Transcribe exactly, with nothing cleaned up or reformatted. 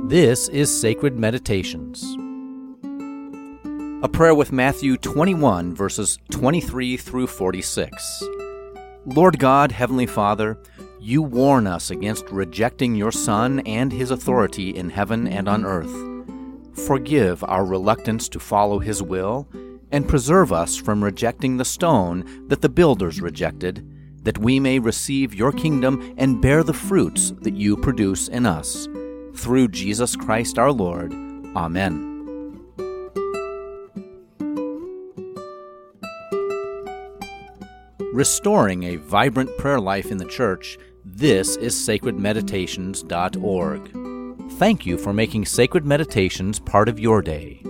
This is Sacred Meditations. A prayer with Matthew twenty-one, verses twenty-three through forty-six. Lord God, Heavenly Father, you warn us against rejecting your Son and his authority in heaven and on earth. Forgive our reluctance to follow his will, and preserve us from rejecting the stone that the builders rejected, that we may receive your kingdom and bear the fruits that you produce in us. Through Jesus Christ our Lord. Amen. Restoring a vibrant prayer life in the church, this is sacred meditations dot org. Thank you for making Sacred Meditations part of your day.